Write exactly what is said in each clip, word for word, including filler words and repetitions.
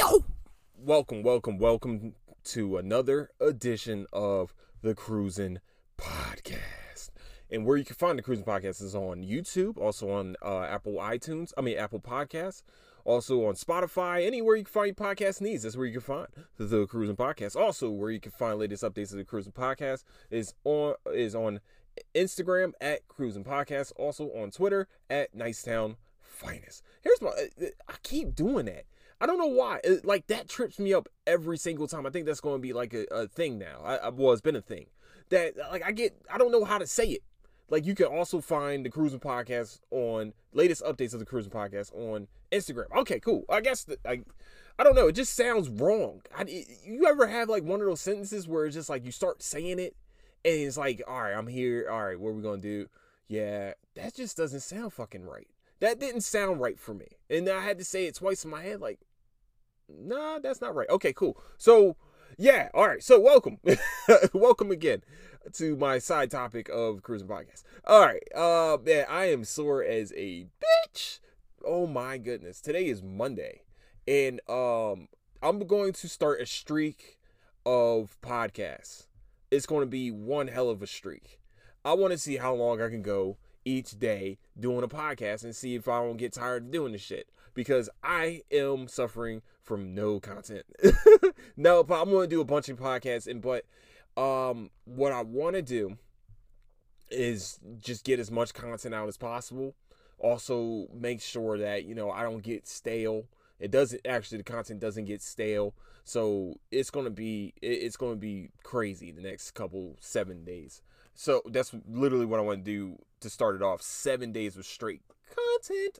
Yo! Welcome, welcome, welcome to another edition of the Cruising Podcast. And where you can find the Cruising Podcast is on YouTube, also on uh, Apple iTunes, I mean Apple Podcasts, also on Spotify, anywhere you can find your podcast needs. That's where you can find the Cruising Podcast. Also, where you can find latest updates of the Cruising Podcast is on is on Instagram at Cruising Podcast, also on Twitter at Nicetown Finest. Here's my, I keep doing that. I don't know why. It, like, that trips me up every single time. I think that's going to be like a, a thing now. I, I, well, it's been a thing that, like, I get, I don't know how to say it. Like, you can also find the Cruising Podcast on latest updates of the Cruising Podcast on Instagram. Okay, cool. I guess, the, I, I don't know. It just sounds wrong. I, you ever have like one of those sentences where it's just like you start saying it and it's like, all right, I'm here. All right, what are we going to do? Yeah, that just doesn't sound fucking right. That didn't sound right for me. And I had to say it twice in my head, like, nah, that's not right. Okay, cool. So, yeah, all right. So, welcome. Welcome again to my side topic of Cruising Podcast. All right. Uh, man, I am sore as a bitch. Oh, my goodness. Today is Monday. And um, I'm going to start a streak of podcasts. It's going to be one hell of a streak. I want to see how long I can go each day doing a podcast and see if I don't get tired of doing this shit, because I am suffering from no content. No, but I'm going to do a bunch of podcasts, and but um, what I want to do is just get as much content out as possible. Also, make sure that, you know, I don't get stale. It doesn't actually, the content doesn't get stale. So it's going to be, it's going to be crazy the next couple, seven days. So that's literally what I want to do to start it off. Seven days of straight content.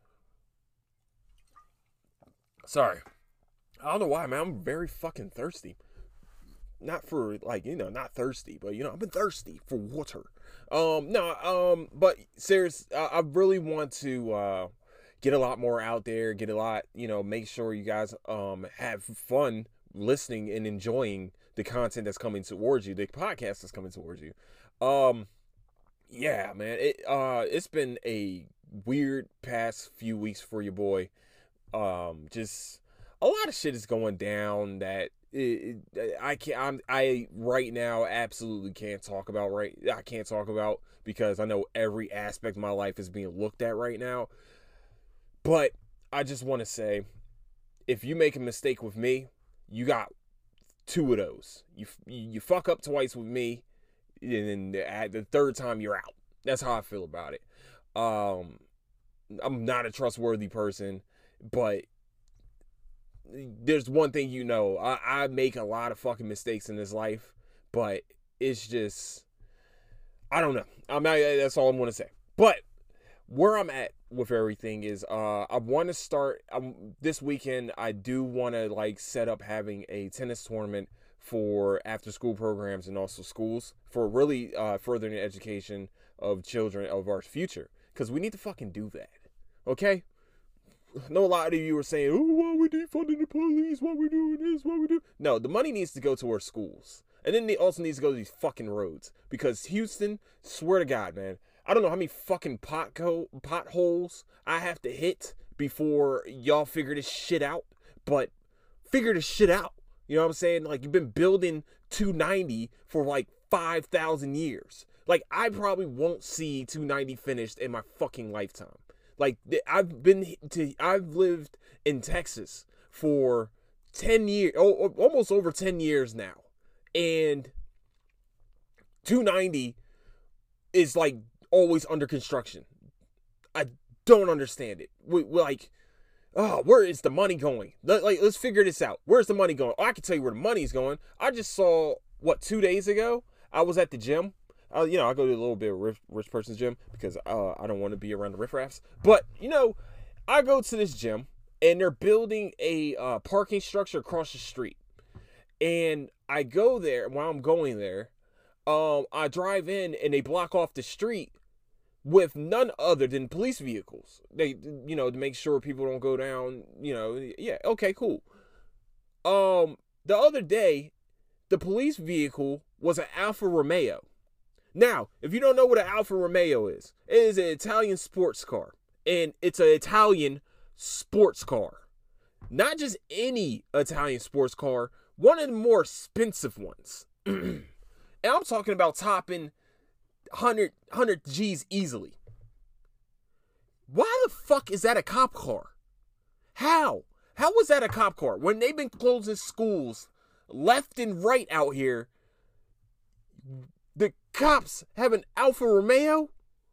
Sorry. I don't know why, man. I'm very fucking thirsty. Not for, like, you know, not thirsty, but, you know, I've been thirsty for water. Um, no, um, but serious, I, I really want to, uh, get a lot more out there, get a lot, you know, make sure you guys, um, have fun listening and enjoying the content that's coming towards you, the podcast that's coming towards you. Um, yeah, man, it, uh, it's been a weird past few weeks for your boy. Um, just a lot of shit is going down that it, it, I can't, I'm, I right now absolutely can't talk about right. I can't talk about because I know every aspect of my life is being looked at right now. But I just want to say, if you make a mistake with me, you got two of those. You, you fuck up twice with me, and then at the third time you're out. That's how I feel about it. Um, I'm not a trustworthy person, but there's one thing you know. I, I make a lot of fucking mistakes in this life, but it's just, I don't know. I'm not, that's all I'm going to say. But where I'm at with everything is, uh, I want to start, um, this weekend, I do want to, like, set up having a tennis tournament for after-school programs and also schools for really uh, furthering the education of children of our future, because we need to fucking do that, okay? I know a lot of you are saying, oh, why we defunding the police, why we doing this, why we do... No, the money needs to go to our schools, and then it also needs to go to these fucking roads, because Houston, swear to God, man, I don't know how many fucking potco- potholes I have to hit before y'all figure this shit out, but figure this shit out. You know what I'm saying? Like, you've been building two ninety for like five thousand years. Like, I probably won't see two ninety finished in my fucking lifetime. Like, I've been to, I've lived in Texas for ten years, oh, almost over ten years now. And two ninety is like always under construction. I don't understand it. We, we like, oh, where is the money going? Let, like, let's figure this out. Where's the money going? Oh, I can tell you where the money's going. I just saw, what, two days ago, I was at the gym. Uh, you know, I go to a little bit of rich, rich person's gym because uh, I don't want to be around the riffraffs. But, you know, I go to this gym, and they're building a uh, parking structure across the street. And I go there, while I'm going there, um, I drive in, and they block off the street with none other than police vehicles. They, you know, to make sure people don't go down, you know, yeah, okay, cool. Um, the other day, the police vehicle was an Alfa Romeo. Now, if you don't know what an Alfa Romeo is, it is an Italian sports car. And it's an Italian sports car. Not just any Italian sports car, one of the more expensive ones. And I'm talking about topping one hundred G's easily. Why the fuck is that a cop car? How? How was that a cop car? When they've been closing schools left and right out here, the cops have an Alfa Romeo?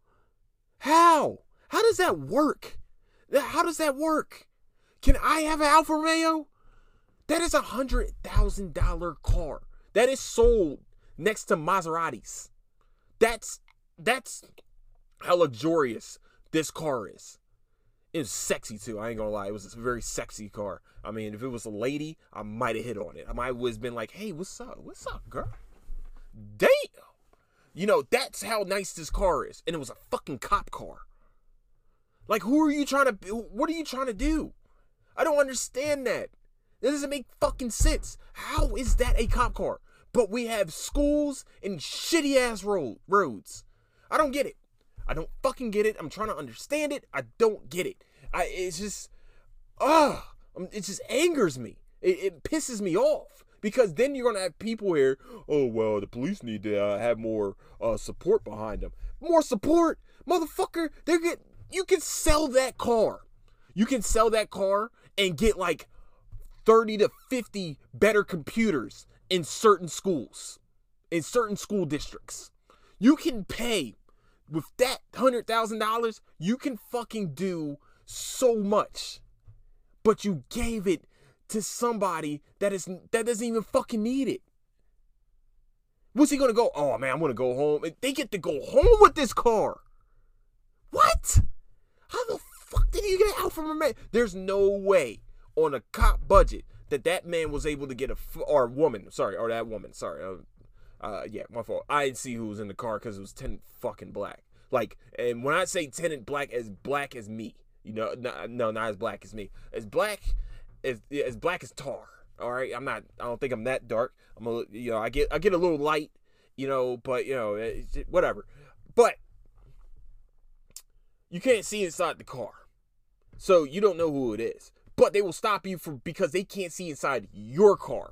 How? How does that work? How does that work? Can I have an Alfa Romeo? That is a one hundred thousand dollars car. That is sold next to Maseratis. That's, that's how luxurious this car is. It was sexy too, I ain't gonna lie. It was a very sexy car. I mean, if it was a lady, I might have hit on it. I might have been like, hey, what's up? What's up, girl? Damn. You know, that's how nice this car is. And it was a fucking cop car. Like, who are you trying to, what are you trying to do? I don't understand that. That doesn't make fucking sense. How is that a cop car? But we have schools and shitty ass road, roads. I don't get it. I don't fucking get it. I'm trying to understand it. I don't get it. I, it's just, ugh. It just angers me. It, it pisses me off. Because then you're going to have people here, oh, well, the police need to uh, have more uh, support behind them. More support? Motherfucker, they get, you can sell that car. You can sell that car and get like thirty to fifty better computers in certain schools, in certain school districts. You can pay, with that one hundred thousand dollars, you can fucking do so much. But you gave it to somebody that is that doesn't even fucking need it. What's he gonna go? Oh man, I'm gonna go home. They get to go home with this car. What? How the fuck did you get it out from a man? There's no way on a cop budget that that man was able to get a or woman, sorry, or that woman, sorry. Uh, uh yeah, my fault. I didn't see who was in the car because it was tenant fucking black. Like, and when I say tenant black, as black as me, you know, no, no, not as black as me, as black. As, as black as tar, all right. I'm not. I don't think I'm that dark. I'm a, you know, I get, I get a little light, you know, but you know, it's, whatever. But you can't see inside the car, so you don't know who it is. But they will stop you for because they can't see inside your car.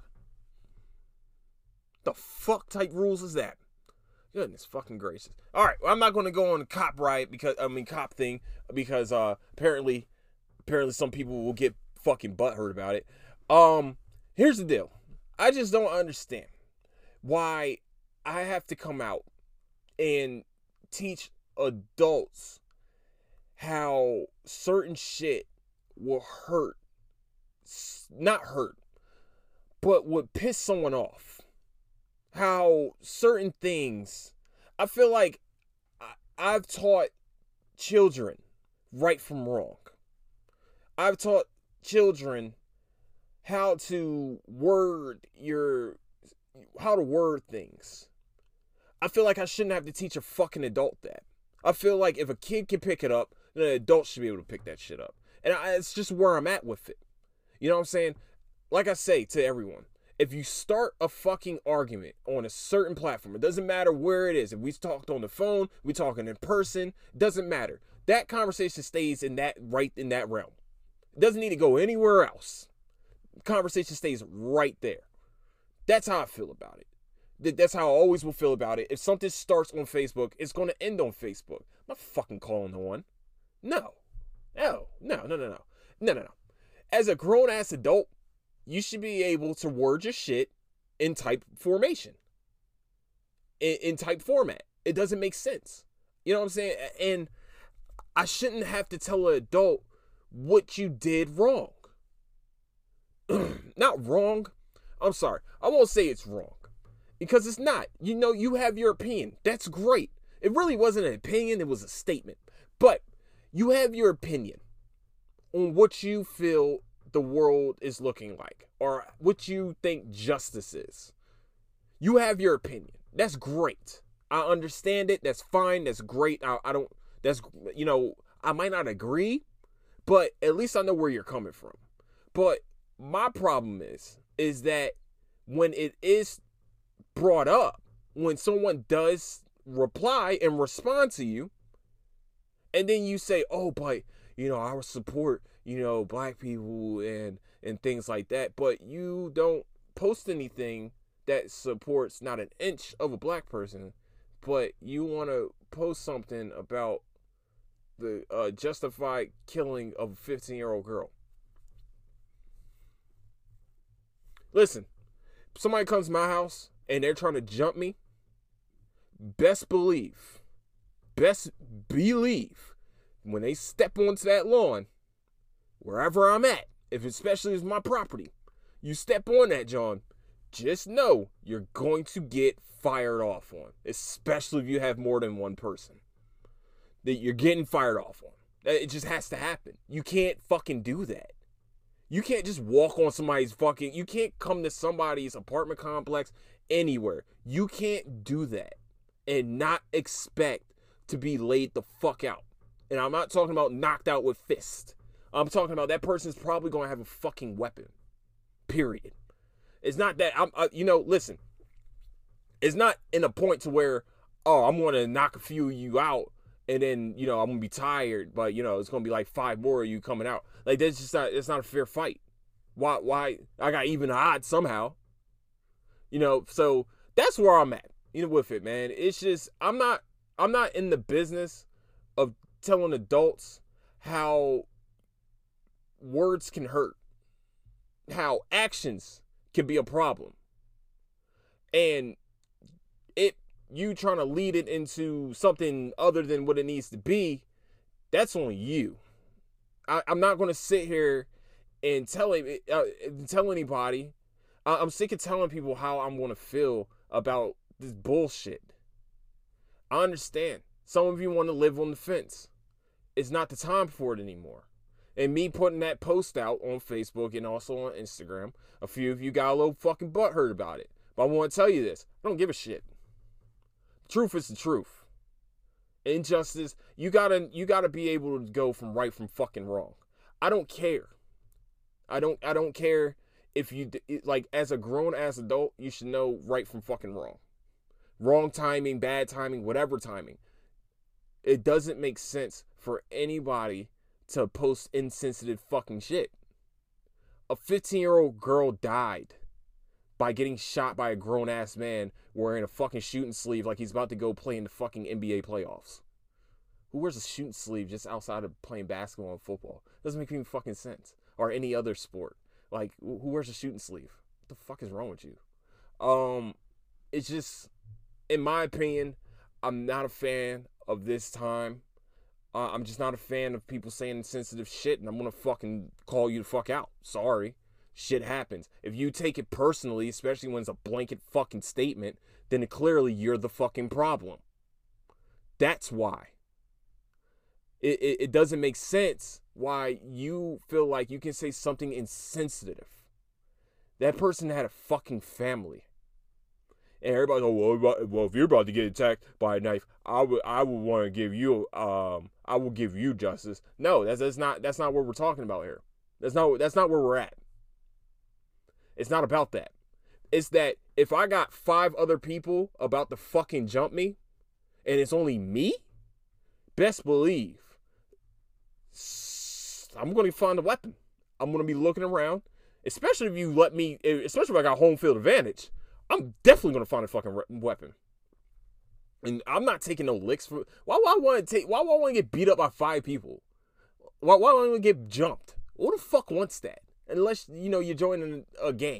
The fuck type rules is that? Goodness fucking gracious. All right, well, I'm not going to go on the cop riot because I mean cop thing because uh, apparently, apparently some people will get fucking butthurt about it. Um, here's the deal. I just don't understand why I have to come out and teach adults how certain shit will hurt, not hurt, but would piss someone off. How certain things, I feel like I've taught children right from wrong. I've taught children how to word your how to word things. I feel like I shouldn't have to teach a fucking adult that. I feel like if a kid can pick it up, then an adult should be able to pick that shit up. And I, it's just where I'm at with it. You know what I'm saying? Like I say to everyone, if you start a fucking argument on a certain platform, it doesn't matter where it is. If we talked on the phone, we talking in person, it doesn't matter. That conversation stays in that right in that realm. It doesn't need to go anywhere else. The conversation stays right there. That's how I feel about it. That's how I always will feel about it. If something starts on Facebook, it's going to end on Facebook. I'm not fucking calling no one. No. No. No, no, no, no. No, no, no. As a grown-ass adult, you should be able to word your shit in type formation. In, in type format. It doesn't make sense. You know what I'm saying? And I shouldn't have to tell an adult what you did wrong. Not wrong. I'm sorry. I won't say it's wrong. Because it's not. You know, you have your opinion. That's great. It really wasn't an opinion. It was a statement. But you have your opinion on what you feel the world is looking like. Or what you think justice is. You have your opinion. That's great. I understand it. That's fine. That's great. I, I don't, that's, you know, I might not agree. But at least I know where you're coming from. But my problem is, is that when it is brought up, when someone does reply and respond to you, and then you say, oh, but, you know, I would support, you know, black people and, and things like that, but you don't post anything that supports not an inch of a black person, but you want to post something about the uh, justified killing of a fifteen-year-old girl. Listen, somebody comes to my house and they're trying to jump me, best believe, best believe, when they step onto that lawn, wherever I'm at, if especially it's my property, you step on that, John, just know you're going to get fired off on, especially if you have more than one person that you're getting fired off on. It just has to happen. You can't fucking do that. You can't just walk on somebody's fucking, you can't come to somebody's apartment complex anywhere. You can't do that and not expect to be laid the fuck out. And I'm not talking about knocked out with fists. I'm talking about that person's probably going to have a fucking weapon. Period. It's not that I'm, uh, you know, listen. It's not in a point to where, oh, I'm going to knock a few of you out and then, you know, I'm going to be tired, but, you know, it's going to be like five more of you coming out. Like, that's just not, it's not a fair fight. Why, why, I got even odds somehow. You know, so that's where I'm at, you know, with it, man. It's just, I'm not, I'm not in the business of telling adults how words can hurt, how actions can be a problem, and it you trying to lead it into something other than what it needs to be. That's on you. I, I'm not going to sit here and tell uh, tell anybody. I, I'm sick of telling people how I'm going to feel about this bullshit. I understand. Some of you want to live on the fence. It's not the time for it anymore. And me putting that post out on Facebook and also on Instagram, a few of you got a little fucking butthurt about it. But I want to tell you this. I don't give a shit. Truth is the truth. Injustice, you gotta you gotta be able to go from right from fucking wrong. I don't care. I don't I don't care if you, like, as a grown ass adult, you should know right from fucking wrong. Wrong timing, bad timing, whatever timing. It doesn't make sense for anybody to post insensitive fucking shit. A fifteen-year-old girl died by getting shot by a grown-ass man wearing a fucking shooting sleeve like he's about to go play in the fucking N B A playoffs. Who wears a shooting sleeve just outside of playing basketball and football? Doesn't make any fucking sense. Or any other sport. Like, who wears a shooting sleeve? What the fuck is wrong with you? Um, it's just, in my opinion, I'm not a fan of this time. Uh, I'm just not a fan of people saying insensitive shit, and I'm gonna fucking call you the fuck out. Sorry. Shit happens. If you take it personally, especially when it's a blanket fucking statement, then clearly you're the fucking problem. That's why. It, it, it doesn't make sense why you feel like you can say something insensitive. That person had a fucking family. And everybody's like, well, well, if you're about to get attacked by a knife, I would, I would want to give you, um, I will give you justice. No, that's that's not that's not what we're talking about here. That's not that's not where we're at. It's not about that. It's that if I got five other people about to fucking jump me, and it's only me, best believe I'm going to find a weapon. I'm going to be looking around, especially if you let me, especially if I got home field advantage. I'm definitely going to find a fucking weapon. And I'm not taking no licks for, why would I want to take, why would I want to get beat up by five people? Why, why would I want to get jumped? Who the fuck wants that? Unless, you know, you're joining a gang.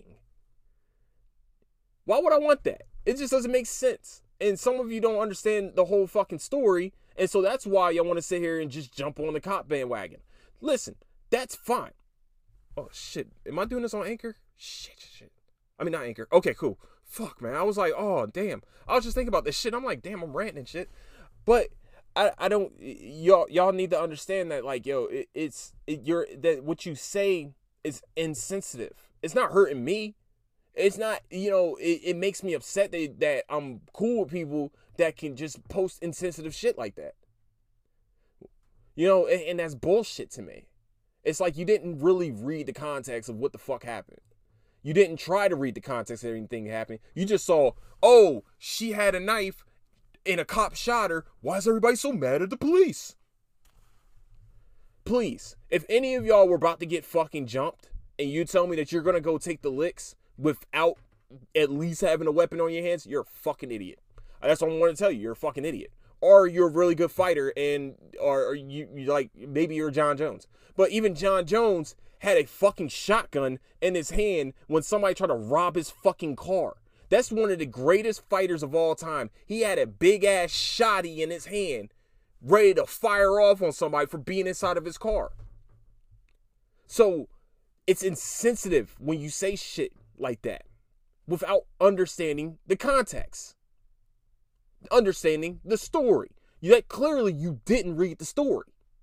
Why would I want that? It just doesn't make sense. And some of you don't understand the whole fucking story. And so that's why y'all want to sit here and just jump on the cop bandwagon. Listen, that's fine. Oh, shit. Am I doing this on Anchor? Shit, shit. I mean, not Anchor. Okay, cool. Fuck, man. I was like, oh, damn. I was just thinking about this shit. I'm like, damn, I'm ranting and shit. But I, I don't, y'all, y'all need to understand that, like, yo, it, it's, it, you're, that what you say is insensitive. It's not hurting me. It's not, you know, it, it makes me upset that, that I'm cool with people that can just post insensitive shit like that. You know, and, and that's bullshit to me. It's like you didn't really read the context of what the fuck happened. You didn't try to read the context of everything happening. You just saw, oh, she had a knife and a cop shot her. Why is everybody so mad at the police? Please, if any of y'all were about to get fucking jumped and you tell me that you're going to go take the licks without at least having a weapon on your hands, you're a fucking idiot. That's what I want to tell you. You're a fucking idiot. Or you're a really good fighter, and or, or you, you like maybe you're John Jones. But even John Jones had a fucking shotgun in his hand when somebody tried to rob his fucking car. That's one of the greatest fighters of all time. He had a big ass shotty in his hand, ready to fire off on somebody for being inside of his car. So it's insensitive when you say shit like that without understanding the context, understanding the story. That clearly you didn't read the story.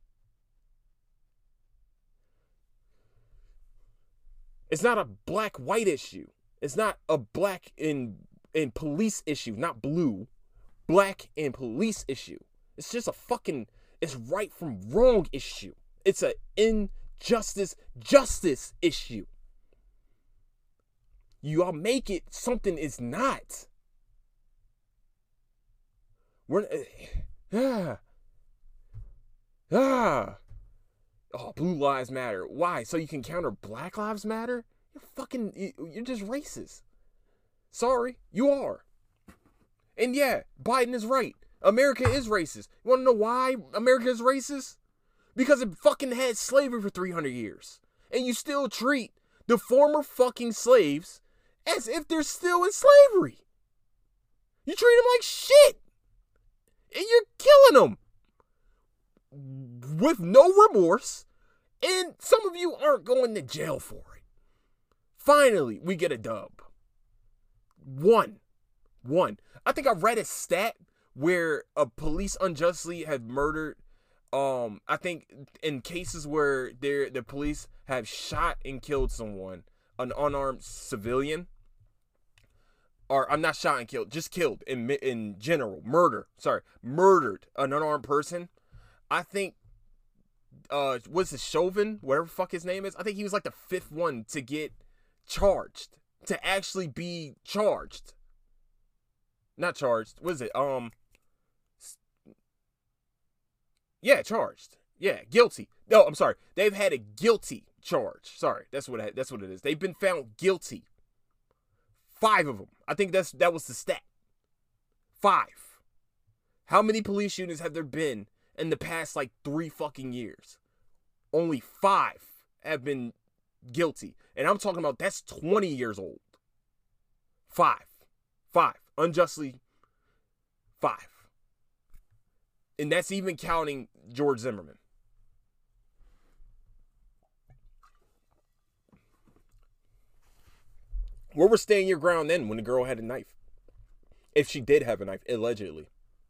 It's not a black-white issue. It's not a black and, and police issue, not blue. Black and police issue. It's just a fucking, it's right from wrong issue. It's an injustice, justice issue. You all make it something it's not. We're, ah, ah. Oh, blue lives matter. Why? So you can counter black lives matter? You're fucking, you're just racist. Sorry, you are. And yeah, Biden is right. America is racist. You want to know why America is racist? Because it fucking had slavery for three hundred years. And you still treat the former fucking slaves as if they're still in slavery. You treat them like shit. And you're killing them. With no remorse. And some of you aren't going to jail for it. Finally, we get a dub. One. One. I think I read a stat where a police unjustly have murdered, um, I think in cases where the police have shot and killed someone, an unarmed civilian, or I'm not shot and killed, just killed in in general, murder, sorry, murdered an unarmed person. I think, uh, what's it, Chauvin, whatever the fuck his name is, I think he was like the fifth one to get charged, to actually be charged. Not charged, what is it, um, yeah, charged, yeah, guilty. No, I'm sorry, they've had a guilty charge, sorry, that's what, I, that's what it is. They've been found guilty. Five of them. I think that's that was the stat. Five. How many police shootings have there been in the past like three fucking years? Only five have been guilty. And I'm talking about that's twenty years old. Five. Five. Unjustly. Five. And that's even counting George Zimmerman. Where was staying your ground then when the girl had a knife? If she did have a knife, allegedly.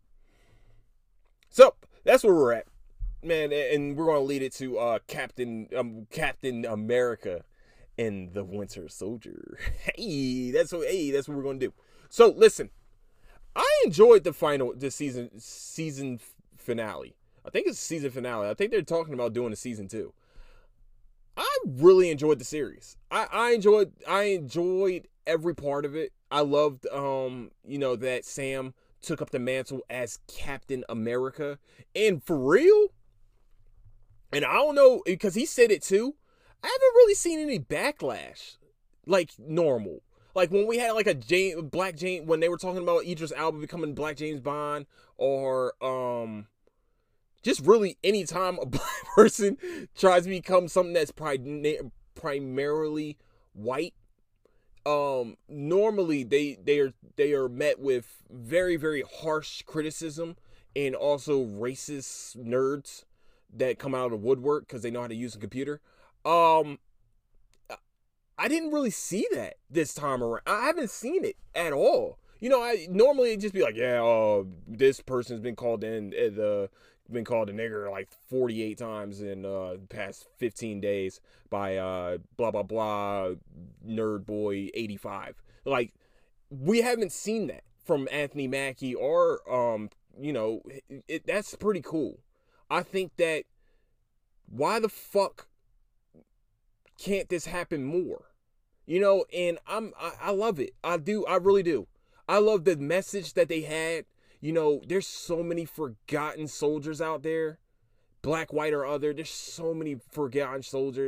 So, that's where we're at. Man, and we're going to lead it to uh, Captain um, Captain America and the Winter Soldier. Hey, that's what, hey, that's what we're going to do. So, listen. I enjoyed the final, the season, season finale. I think it's season finale. I think they're talking about doing a season two. I really enjoyed the series. I, I enjoyed I enjoyed every part of it. I loved um, you know, that Sam took up the mantle as Captain America. And for real, and I don't know, because he said it too, I haven't really seen any backlash like normal. Like when we had like a James, Black James, when they were talking about Idris Elba becoming Black James Bond, or um just really anytime a black person tries to become something that's pri- primarily white, um, normally they they are they are met with very, very harsh criticism and also racist nerds that come out of the woodwork because they know how to use a computer. Um, I didn't really see that this time around. I haven't seen it at all. You know, I normally it'd just be like, yeah, uh, this person's been called in the. been called a nigger like forty-eight times in uh the past fifteen days by uh blah blah blah nerd boy eighty-five. Like, we haven't seen that from Anthony Mackie or um you know it, it, that's pretty cool. I think that why the fuck can't this happen more? You know, and I'm I, I love it. I do. I really do. I love the message that they had. You know, there's so many forgotten soldiers out there, black, white, or other. There's so many forgotten soldiers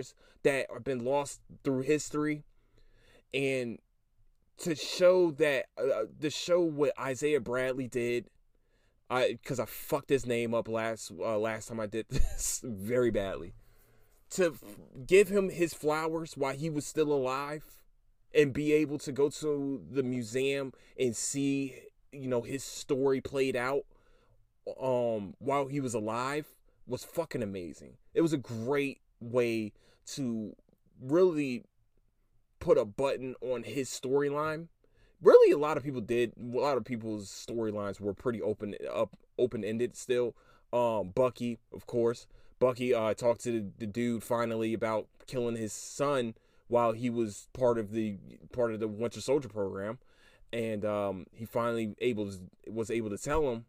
that have been lost through history, and to show that uh, to show what Isaiah Bradley did, I because I fucked his name up last uh, last time I did this very badly. To f- give him his flowers while he was still alive, and be able to go to the museum and see, you know, his story played out um while he was alive was fucking amazing. It was a great way to really put a button on his storyline. Really, a lot of people did. A lot of people's storylines were pretty open up, open ended still. Um, Bucky, of course. Bucky uh, talked to the, the dude finally about killing his son while he was part of the part of the Winter Soldier program, and um, he finally able was able to tell him.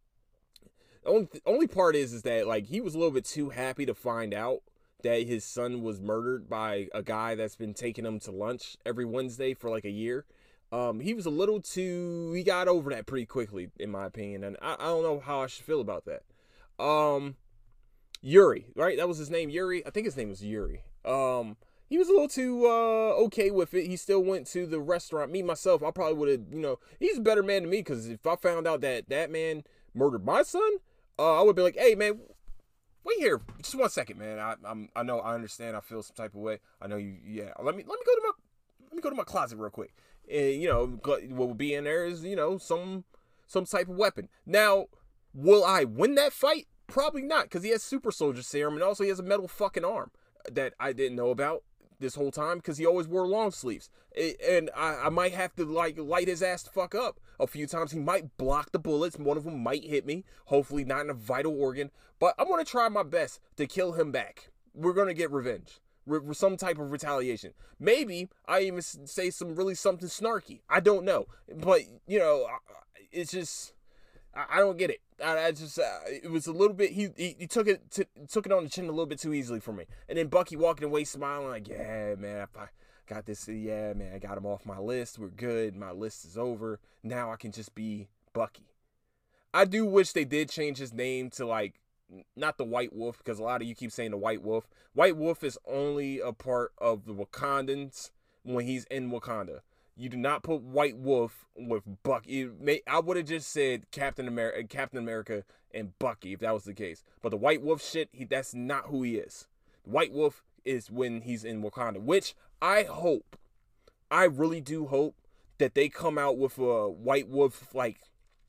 The only only part is is that like he was a little bit too happy to find out that his son was murdered by a guy that's been taking him to lunch every Wednesday for like a year. Um, he was a little too. He got over that pretty quickly, in my opinion, and I, I don't know how I should feel about that. Um. Yuri, right? That was his name, Yuri. I think his name was Yuri. Um, he was a little too uh okay with it. He still went to the restaurant. Me myself, I probably would have, you know, he's a better man than me, because if I found out that that man murdered my son, uh, I would be like, hey man, wait here, just one second, man. I I'm I know I understand. I feel some type of way. I know you. Yeah, let me let me go to my let me go to my closet real quick. And you know what will be in there is, you know, some some type of weapon. Now, will I win that fight? Probably not, because he has super soldier serum, and also he has a metal fucking arm that I didn't know about this whole time, because he always wore long sleeves. It, and I, I might have to like light his ass the fuck up a few times. He might block the bullets. One of them might hit me. Hopefully not in a vital organ. But I'm going to try my best to kill him back. We're going to get revenge. Re- some type of retaliation. Maybe I even say some really something snarky. I don't know. But, you know, it's just... I don't get it. I, I just uh, it was a little bit. He he, he took it to, took it on the chin a little bit too easily for me. And then Bucky walking away smiling like, yeah, man, if I got this, yeah, man, I got him off my list. We're good. My list is over. Now I can just be Bucky. I do wish they did change his name to like not the White Wolf, because a lot of you keep saying the White Wolf. White Wolf is only a part of the Wakandans when he's in Wakanda. You do not put White Wolf with Bucky. May, I would have just said Captain America, Captain America, and Bucky if that was the case. But the White Wolf shit, he, that's not who he is. The White Wolf is when he's in Wakanda, which I hope, I really do hope that they come out with a White Wolf like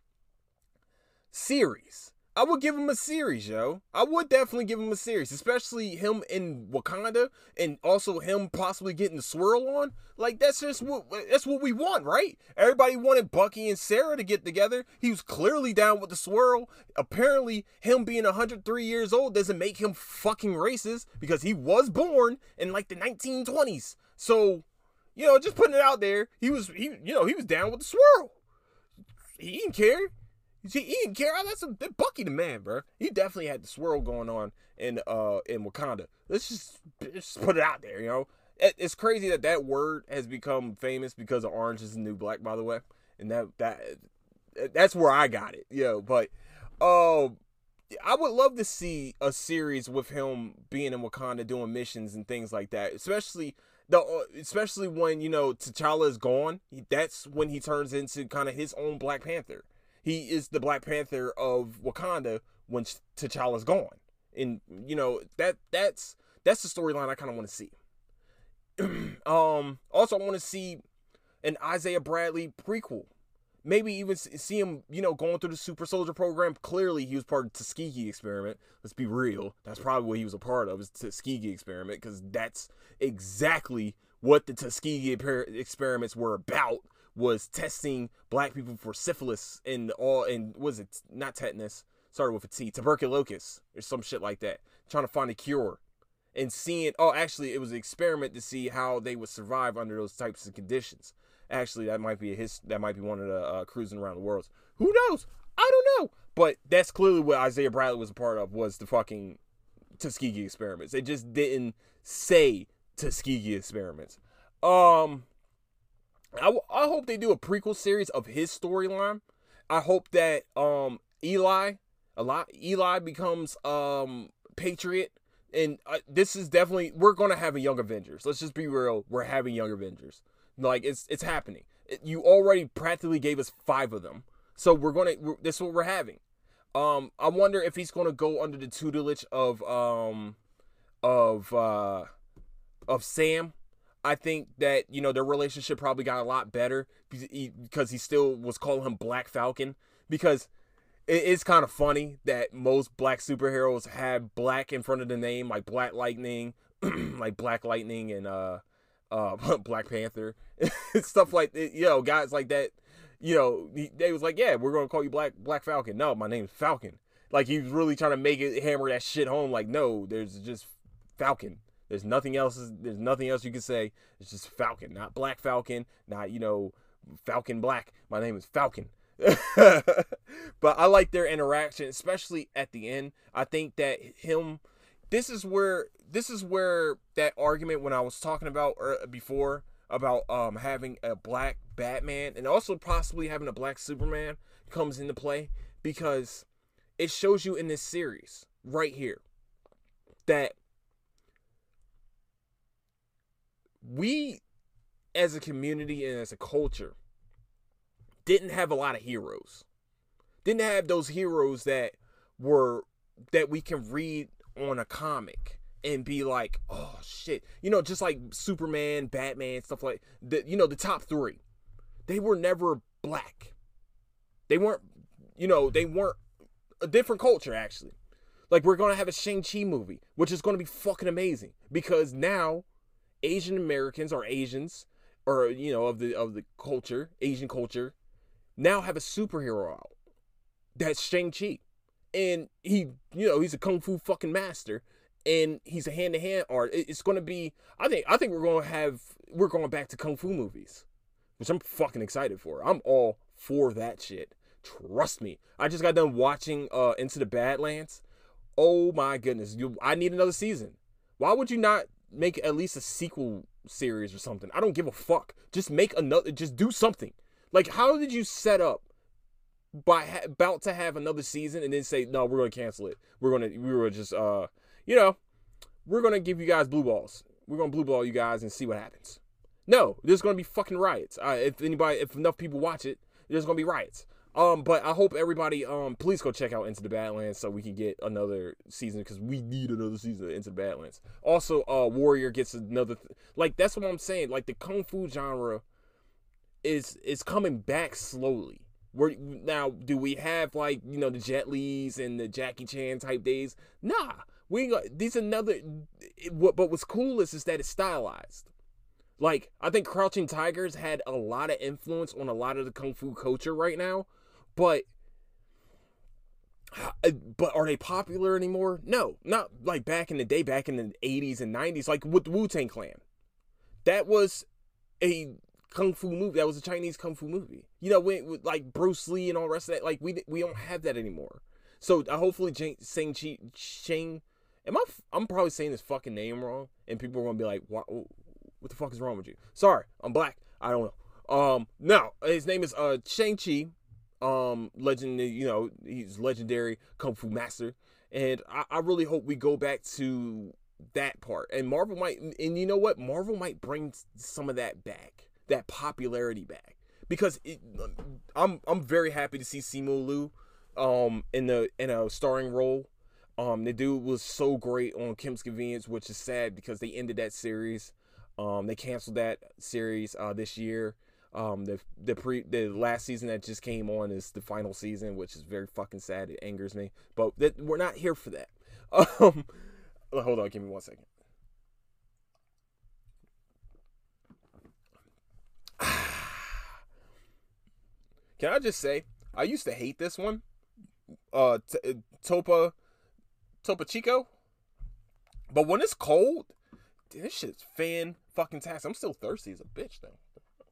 series. I would give him a series, yo. I would definitely give him a series, especially him in Wakanda, and also him possibly getting the swirl on. Like, that's just what that's what we want, right? Everybody wanted Bucky and Sarah to get together. He was clearly down with the swirl. Apparently, him being one hundred three years old doesn't make him fucking racist, because he was born in like the nineteen twenties. So, you know, just putting it out there, he was he you know he was down with the swirl. He didn't care. He, he didn't care. That's a Bucky the man, bro. He definitely had the swirl going on in uh in Wakanda. Let's just, just put it out there, you know. It, it's crazy that that word has become famous because of Orange is the New Black, by the way, and that that that's where I got it, yo. But uh, I would love to see a series with him being in Wakanda doing missions and things like that, especially. The, especially when, you know, T'Challa is gone. That's when he turns into kind of his own Black Panther. He is the Black Panther of Wakanda when T'Challa's gone. And, you know, that that's that's the storyline I kind of want to see. um, also, I want to see an Isaiah Bradley prequel. Maybe even see him, you know, going through the Super Soldier program. Clearly, he was part of the Tuskegee experiment. Let's be real. That's probably what he was a part of, is the Tuskegee experiment, because that's exactly what the Tuskegee experiments were about, was testing black people for syphilis and all, and was it not tetanus? Started with a T, tuberculosis or some shit like that. Trying to find a cure. And seeing, oh, actually, it was an experiment to see how they would survive under those types of conditions. Actually, that might be a his. That might be one of the uh, cruising around the world. Who knows? I don't know. But that's clearly what Isaiah Bradley was a part of, was the fucking Tuskegee experiments. They just didn't say Tuskegee experiments. Um, I, I hope they do a prequel series of his storyline. I hope that um Eli, a lot Eli becomes um Patriot. and uh, this is definitely, we're gonna have a Young Avengers. Let's just be real. We're having Young Avengers. Like it's it's happening. It, you already practically gave us five of them, so we're gonna. We're, this is what we're having. Um, I wonder if he's gonna go under the tutelage of um, of uh, of Sam. I think that, you know, their relationship probably got a lot better because he, because he still was calling him Black Falcon, because it is kind of funny that most black superheroes have black in front of the name, like Black Lightning, like Black Lightning and uh, uh, Black Panther, stuff like that. You know, guys like that. You know, he, they was like, yeah, we're gonna call you Black Black Falcon. No, my name's Falcon. Like he was really trying to make it hammer that shit home. Like, no, there's just Falcon. There's nothing else. There's nothing else you can say. It's just Falcon, not Black Falcon, not, you know, Falcon Black. My name is Falcon. But I like their interaction, especially at the end. I think that him, this is where this is where that argument when I was talking about uh, before about um having a black Batman and also possibly having a black Superman comes into play, because it shows you in this series right here that we as a community and as a culture didn't have a lot of heroes. Didn't have those heroes that were that we can read on a comic and be like, oh shit. You know, just like Superman, Batman, stuff like that. You know, the top three. They were never black. They weren't, you know, they weren't a different culture, actually. Like, we're going to have a Shang-Chi movie, which is going to be fucking amazing, because now Asian Americans or Asians, or, you know, of the of the culture, Asian culture, now have a superhero out. That's Shang-Chi. And he, you know, he's a kung fu fucking master, and he's a hand-to-hand art. It's going to be, I think, I think we're going to have, we're going back to kung fu movies, which I'm fucking excited for. I'm all for that shit. Trust me. I just got done watching uh, Into the Badlands. Oh my goodness. You, I need another season. Why would you not make at least a sequel series or something? I don't give a fuck. Just make another, just do something. Like, how did you set up by ha- about to have another season and then say, no, we're going to cancel it. We're going to, we were just, uh, you know, we're going to give you guys blue balls. We're going to blue ball you guys and see what happens. No, there's going to be fucking riots. Uh, if anybody, if enough people watch it, there's going to be riots. Um, but I hope everybody, um, please go check out Into the Badlands so we can get another season, because we need another season of Into the Badlands. Also, uh, Warrior gets another, th- like, that's what I'm saying. Like, the kung fu genre is, is coming back slowly. We're, now, do we have, like, you know, the Jet Li's and the Jackie Chan type days? Nah, we ain't got, these another, it, what, but what's cool is, is that it's stylized. Like, I think Crouching Tigers had a lot of influence on a lot of the kung fu culture right now. But, but are they popular anymore? No, not like back in the day, back in the eighties and nineties, like with the Wu-Tang Clan. That was a kung fu movie. That was a Chinese kung fu movie. You know, when, with like Bruce Lee and all the rest of that, like we we don't have that anymore. So uh, hopefully, Shang-Chi, Shang, am I? I'm probably saying this fucking name wrong, and people are gonna be like, "What? What the fuck is wrong with you?" Sorry, I'm black. I don't know. Um, no, his name is uh Shang-Chi. Um, legend, you know, he's legendary kung fu master, and I, I really hope we go back to that part. And Marvel might, and you know what, Marvel might bring some of that back, that popularity back, because it, I'm I'm very happy to see Simu Liu, um, in the in a starring role. Um, the dude was so great on Kim's Convenience, which is sad because they ended that series. Um, they canceled that series uh this year. Um, the the pre the last season that just came on is the final season, which is very fucking sad. It angers me, but that, we're not here for that. Um, hold on, give me one second. Can I just say, I used to hate this one, uh, t- Topa Topa Chico, but when it's cold, dude, this shit's fan fucking tastic. I'm still thirsty as a bitch though.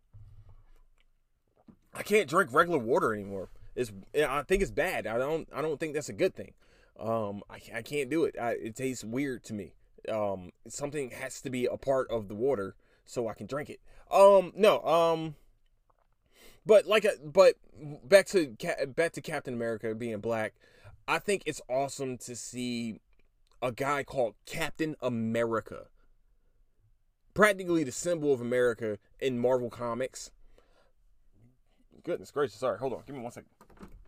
I can't drink regular water anymore. It's, I think it's bad. I don't, I don't think that's a good thing. Um, I, I can't do it. I, it tastes weird to me. Um, something has to be a part of the water so I can drink it. Um, no, um, but like, but back to back to Captain America being black. I think it's awesome to see a guy called Captain America. Practically the symbol of America in Marvel Comics. Goodness gracious. Sorry, hold on. Give me one second.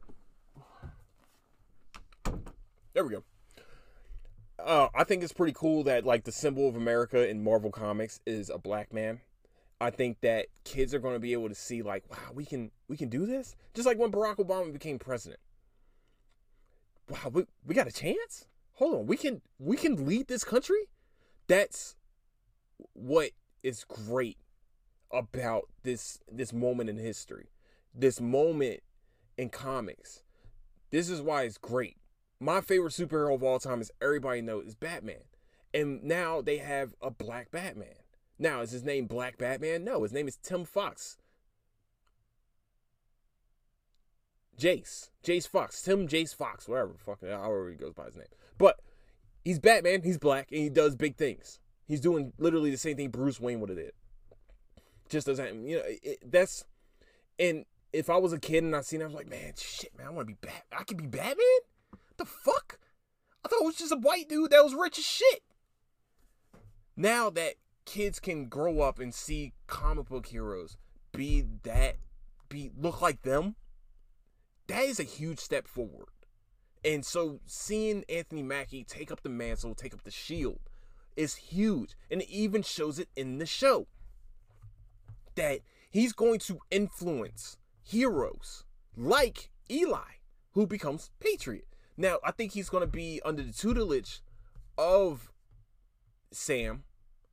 There we go. Uh, I think it's pretty cool that, like, the symbol of America in Marvel Comics is a black man. I think that kids are going to be able to see, like, wow, we can we can do this. Just like when Barack Obama became president. Wow, we, we got a chance? Hold on, we can we can lead this country? That's what is great about this this moment in history. This moment in comics. This is why it's great. My favorite superhero of all time, as everybody knows, is Batman. And now they have a black Batman. Now, is his name Black Batman? No, his name is Tim Fox. Jace. Jace Fox. Tim Jace Fox. Whatever. Fucking, however he goes by his name. But he's Batman. He's black. And he does big things. He's doing literally the same thing Bruce Wayne would have did. Just doesn't, you know, it, that's, and if I was a kid and I seen it, I was like, man, shit, man, I want to be Bat. I could be Batman? What the fuck? I thought it was just a white dude that was rich as shit. Now that kids can grow up and see comic book heroes be that, be look like them, that is a huge step forward. And so seeing Anthony Mackie take up the mantle, take up the shield, is huge. And it even shows it in the show that he's going to influence heroes like Eli, who becomes Patriot. Now, I think he's going to be under the tutelage of Sam,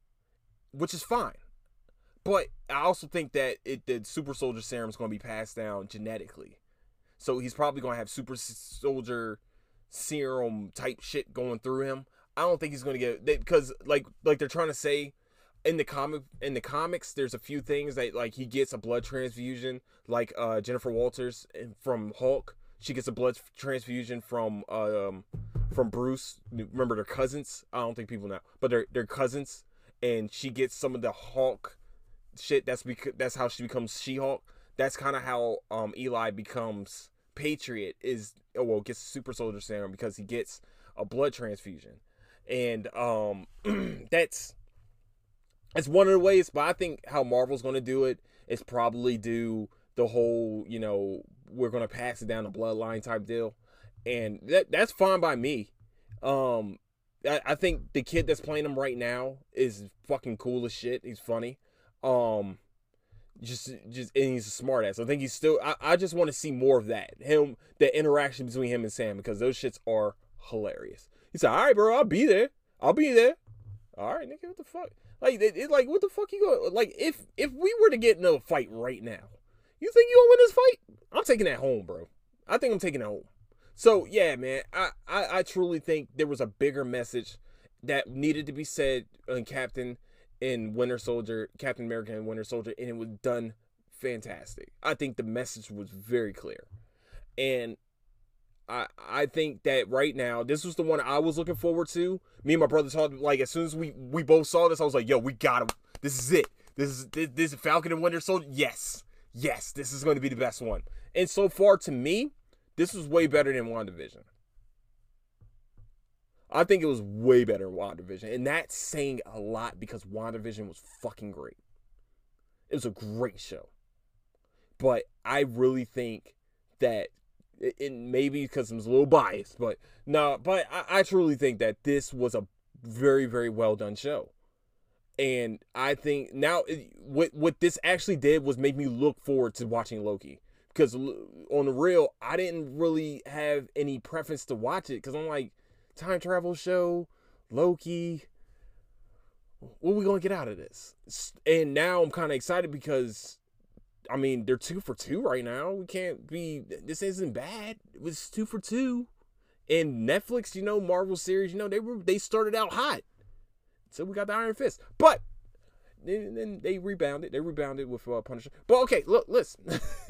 which is fine. But I also think that it, the super soldier serum is going to be passed down genetically. So he's probably going to have super soldier serum type shit going through him. I don't think he's going to get, because like like they're trying to say in the comic in the comics, there's a few things that, like, he gets a blood transfusion, like uh, Jennifer Walters from Hulk. She gets a blood transfusion from um from Bruce. Remember, they're cousins. I don't think people know, but they're they're cousins, and she gets some of the Hulk shit. That's because that's how she becomes She-Hulk. That's kind of how um Eli becomes Patriot. Is oh well gets super soldier serum because he gets a blood transfusion, and um that's that's one of the ways. But I think how Marvel's going to do it is probably do the whole, you know, we're going to pass it down the bloodline type deal. And that that's fine by me. Um, I, I think the kid that's playing him right now is fucking cool as shit. He's funny. Um, just, just, and he's a smart ass. I think he's still, I, I just want to see more of that. Him, the interaction between him and Sam, because those shits are hilarious. He said, all right, bro, I'll be there. I'll be there. All right, nigga, what the fuck? Like, it, it, like, what the fuck you going, like, if, if we were to get into a fight right now, you think you gonna win this fight? I'm taking that home, bro. I think I'm taking it home. So, yeah, man, I, I, I truly think there was a bigger message that needed to be said on Captain and Winter Soldier, Captain America and Winter Soldier, and it was done fantastic. I think the message was very clear. And I I think that right now, this was the one I was looking forward to. Me and my brother talked, like, as soon as we, we both saw this, I was like, yo, we got him. This is it. This is, this, this is Falcon and Winter Soldier. Yes. Yes, this is going to be the best one. And so far, to me, this was way better than WandaVision. I think it was way better than WandaVision. And that's saying a lot because WandaVision was fucking great. It was a great show. But I really think that, it maybe because I'm a little biased, but no, but I, I truly think that this was a very, very well done show. And I think now what what this actually did was make me look forward to watching Loki. Because on the real, I didn't really have any preference to watch it. Because I'm like, time travel show, Loki, what are we going to get out of this? And now I'm kind of excited because, I mean, they're two for two right now. We can't be, this isn't bad. It was two for two. And Netflix, you know, Marvel series, you know, they were they started out hot. So we got the Iron Fist. But then, then they rebounded. They rebounded with uh, Punisher. But okay, look, listen.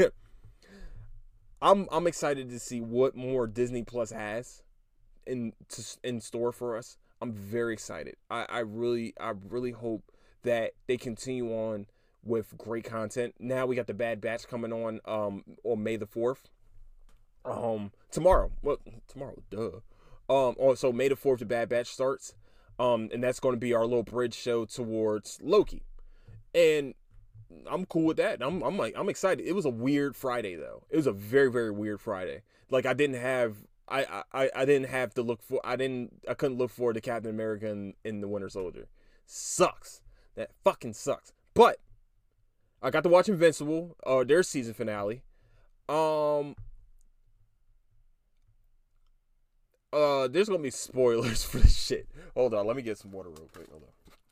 I'm I'm excited to see what more Disney Plus has in to, in store for us. I'm very excited. I, I really I really hope that they continue on with great content. Now we got the Bad Batch coming on um on May the fourth. Um tomorrow. Well, tomorrow, duh. Um, also May the fourth, the Bad Batch starts. Um, and that's going to be our little bridge show towards Loki. And I'm cool with that. I'm I'm like I'm excited. It was a weird Friday though. It was a very very weird Friday. Like I didn't have I I, I didn't have to look for I didn't I couldn't look forward to Captain America in, in the Winter Soldier. Sucks. That fucking sucks. But I got to watch Invincible, uh, their season finale. Um, uh, there's gonna be spoilers for this shit. Hold on, let me get some water real quick. Hold on.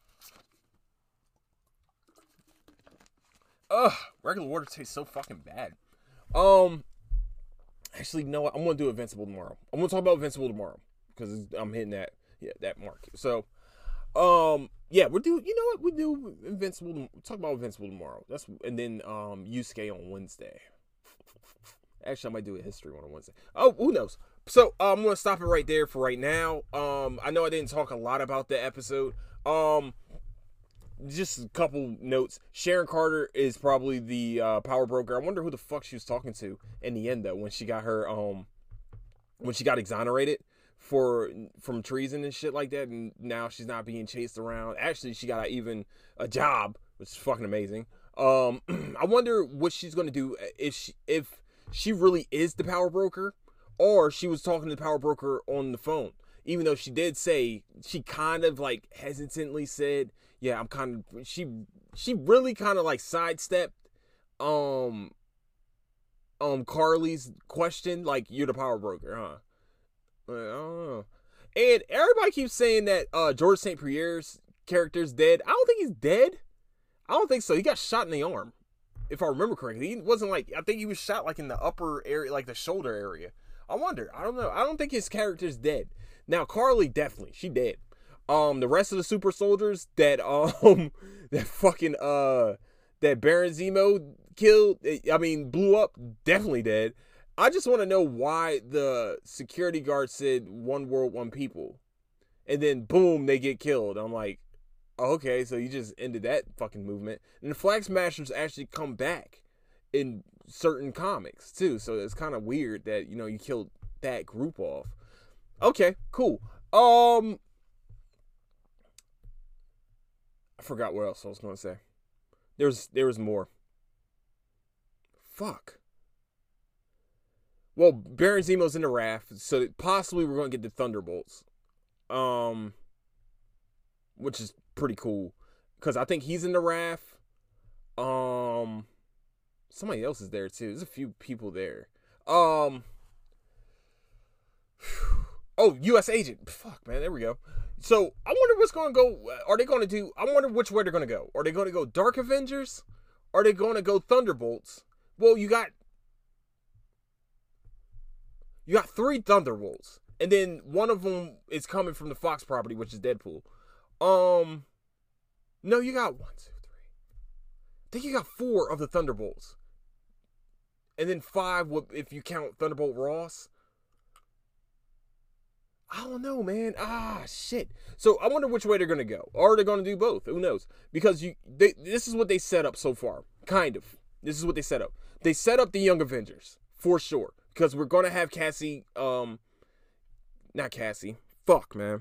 Ugh, regular water tastes so fucking bad. Um, actually, you know what? I'm gonna do Invincible tomorrow. I'm gonna talk about Invincible tomorrow because I'm hitting that yeah that mark. So, um, yeah, we'll do. You know what? We do Invincible. We'll talk about Invincible tomorrow. That's and then um Yusuke on Wednesday. Actually, I might do a history one on Wednesday. Oh, who knows? So uh, I'm gonna stop it right there for right now. Um, I know I didn't talk a lot about the episode. Um. Just a couple notes. Sharon Carter is probably the uh, power broker. I wonder who the fuck she was talking to in the end, though, when she got her, um, when she got exonerated for from treason and shit like that, and now she's not being chased around. Actually, she got even a job, which is fucking amazing. Um, I wonder what she's gonna do if she if she really is the power broker, or she was talking to the power broker on the phone. Even though she did say, she kind of like hesitantly said, yeah, I'm kind of, she, she really kind of like sidestepped, um, um, Carly's question, like, you're the power broker, huh? Like, I don't know. And everybody keeps saying that, uh, George Saint Pierre's character's dead. I don't think he's dead. I don't think so. He got shot in the arm, if I remember correctly. He wasn't like, I think he was shot like in the upper area, like the shoulder area. I wonder. I don't know. I don't think his character's dead. Now, Carly, definitely. She dead. Um, the rest of the super soldiers that, um, that fucking, uh, that Baron Zemo killed, I mean, blew up, definitely dead. I just want to know why the security guard said one world, one people. And then, boom, they get killed. I'm like, okay, so you just ended that fucking movement. And the Flag Smashers actually come back in certain comics, too. So it's kind of weird that, you know, you killed that group off. Okay, cool. Um, I forgot what else I was going to say. There's, there was more. Fuck. Well, Baron Zemo's in the raft, so possibly we're going to get the Thunderbolts. Um, which is pretty cool. Because I think he's in the raft. Um, somebody else is there, too. There's a few people there. Um... Oh, U S agent. Fuck, man. There we go. So, I wonder what's going to go. Are they going to do. I wonder which way they're going to go. Are they going to go Dark Avengers? Are they going to go Thunderbolts? Well, you got. You got three Thunderbolts. And then one of them is coming from the Fox property, which is Deadpool. Um. No, you got one, two, three. I think you got four of the Thunderbolts. And then five if you count Thunderbolt Ross. I don't know, man. Ah, shit. So I wonder which way they're gonna go. Or are they gonna do both? Who knows? Because you, they, this is what they set up so far. Kind of. This is what they set up. They set up the Young Avengers for sure. Because we're gonna have Cassie. Um, not Cassie. Fuck, man.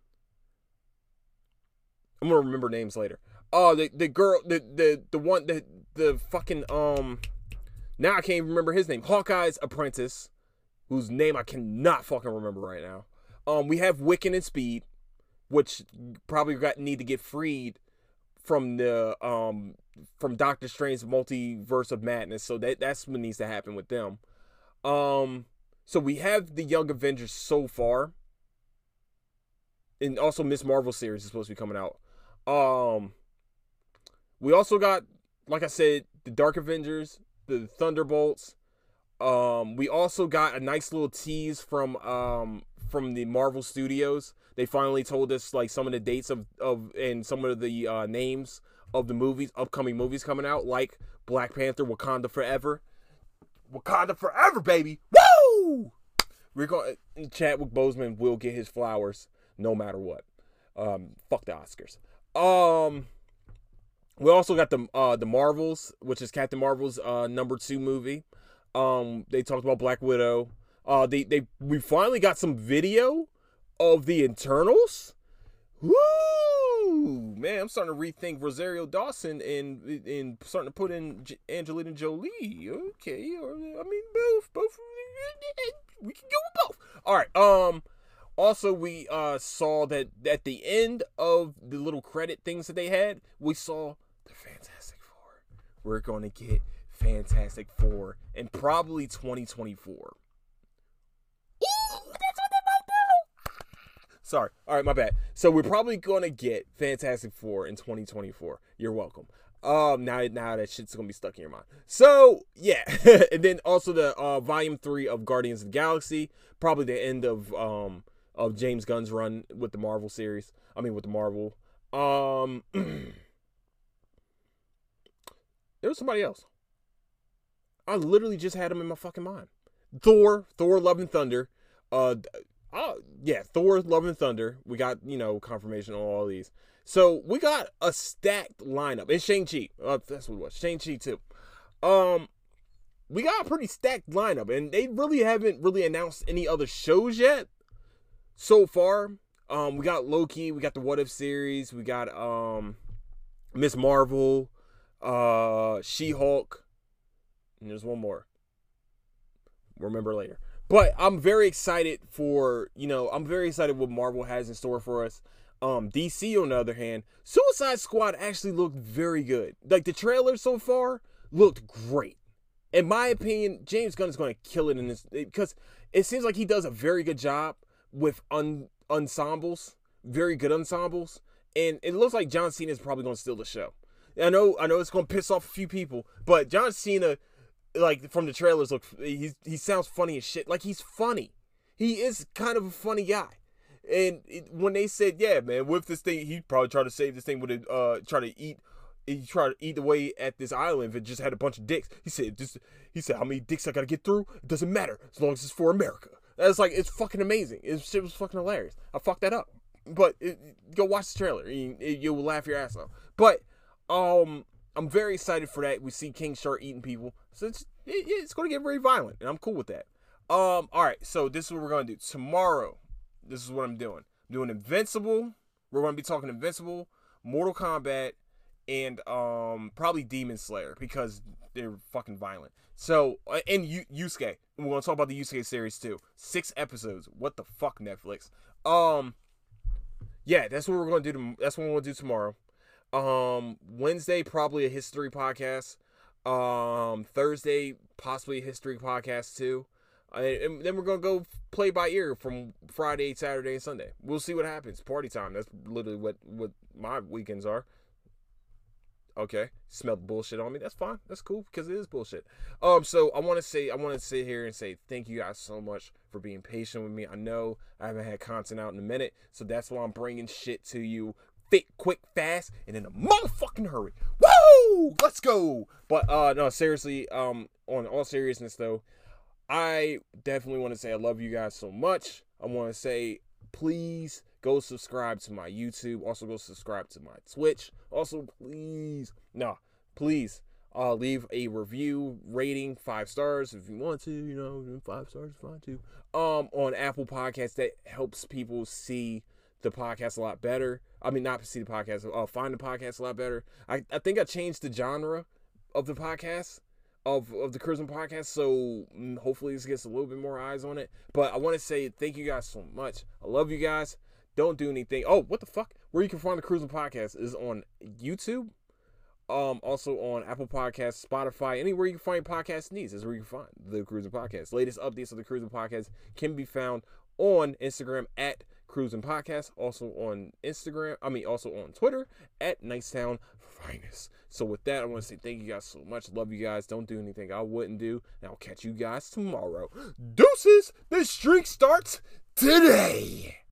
I'm gonna remember names later. Oh, uh, the the girl, the the the one, the the fucking um. Now I can't even remember his name. Hawkeye's apprentice, whose name I cannot fucking remember right now. Um, we have Wiccan and Speed, which probably got need to get freed from the um from Doctor Strange's multiverse of madness. So that that's what needs to happen with them. Um, so we have the Young Avengers so far, and also Miss Marvel series is supposed to be coming out. Um, we also got, like I said, the Dark Avengers, the Thunderbolts. Um, we also got a nice little tease from um. from the Marvel Studios. They finally told us like some of the dates of, of and some of the uh, names of the movies, upcoming movies coming out, like Black Panther, Wakanda Forever. Wakanda Forever, baby! Woo! We're going Chadwick Boseman will get his flowers no matter what. Um, fuck the Oscars. Um, we also got the uh the Marvels, which is Captain Marvel's uh number two movie. Um, they talked about Black Widow. Uh, they, they, we finally got some video of the Internals. Woo! Man, I'm starting to rethink Rosario Dawson and and starting to put in J- Angelina Jolie. Okay, or I mean both, both. We can go with both. All right. Um. Also, we uh saw that at the end of the little credit things that they had, we saw the Fantastic Four. We're going to get Fantastic Four in probably twenty twenty-four. Ooh, that's what they might do. Sorry. All right, my bad. So we're probably going to get Fantastic Four in twenty twenty-four. You're welcome. Um, now, now that shit's going to be stuck in your mind. So, yeah. And then also the uh, volume three of Guardians of the Galaxy. Probably the end of um of James Gunn's run with the Marvel series. I mean, with the Marvel. Um, there was somebody else. I literally just had him in my fucking mind. Thor, Thor, Love and Thunder. Uh, uh, yeah, Thor, Love and Thunder. We got, you know, confirmation on all these. So we got a stacked lineup. And Shang-Chi. Uh, that's what it was. Shang-Chi too. Um, we got a pretty stacked lineup. And they really haven't really announced any other shows yet. So far, um, we got Loki, we got the What If series, we got um, Miss Marvel, uh, She-Hulk, and there's one more. Remember later. But I'm very excited for, you know, I'm very excited what Marvel has in store for us. Um, D C, on the other hand, Suicide Squad actually looked very good. Like, the trailer so far looked great. In my opinion, James Gunn is going to kill it in this, because it seems like he does a very good job with un- ensembles, very good ensembles, and it looks like John Cena is probably going to steal the show. I know, I know it's going to piss off a few people, but John Cena, like from the trailers, look, he he sounds funny as shit. Like, he's funny. He is kind of a funny guy. And it, when they said, yeah, man, with this thing, he probably tried to save this thing with it, uh, try to eat. He tried to eat away at this island if it just had a bunch of dicks. He said, just he said, how many dicks I gotta get through? It doesn't matter as long as it's for America. That's like, it's fucking amazing. It, shit was fucking hilarious. I fucked that up. But it, go watch the trailer. You, you will laugh your ass off. But um, I'm very excited for that. We see King Shark eating people. So it's, it, it's going to get very violent. And I'm cool with that. Um, all right. So this is what we're going to do. Tomorrow, this is what I'm doing. I'm doing Invincible. We're going to be talking Invincible, Mortal Kombat, and um, probably Demon Slayer. Because they're fucking violent. So, and Yu- Yusuke. We're going to talk about the Yusuke series too. Six episodes. What the fuck, Netflix? Um, yeah, that's what we're going to do. To, that's what we're going to do tomorrow. Um, Wednesday, probably a history podcast. Um, Thursday, possibly a history podcast too. Uh, and then we're going to go play by ear from Friday, Saturday, and Sunday. We'll see what happens. Party time. That's literally what, what my weekends are. Okay, smell the bullshit on me. That's fine. That's cool because it is bullshit. Um, so I want to say, I want to sit here and say thank you guys so much for being patient with me. I know I haven't had content out in a minute, so that's why I'm bringing shit to you fit, quick, fast, and in a motherfucking hurry. Woo! Let's go. But uh, no, seriously. Um, on all seriousness though, I definitely want to say I love you guys so much. I want to say please go subscribe to my YouTube. Also go subscribe to my Twitch. Also, please, no, please, uh, leave a review, rating, five stars if you want to. You know, five stars is fine too. Um, on Apple Podcasts, that helps people see the podcast a lot better. I mean, not see the podcast, uh, find the podcast a lot better. I, I think I changed the genre of the podcast. Of, of the Cruising Podcast, so hopefully this gets a little bit more eyes on it. But I want to say thank you guys so much. I love you guys. Don't do anything. Oh, what the fuck? Where you can find the Cruising Podcast is on YouTube, um, also on Apple Podcasts, Spotify, anywhere you can find podcast needs is where you can find the Cruising Podcast. Latest updates of the Cruising Podcast can be found on Instagram at Cruising Podcast, also on Instagram, I mean, also on Twitter at Nicetown Finest. So with that, I want to say thank you guys so much. Love you guys. Don't do anything I wouldn't do. And I'll catch you guys tomorrow. Deuces! The streak starts today!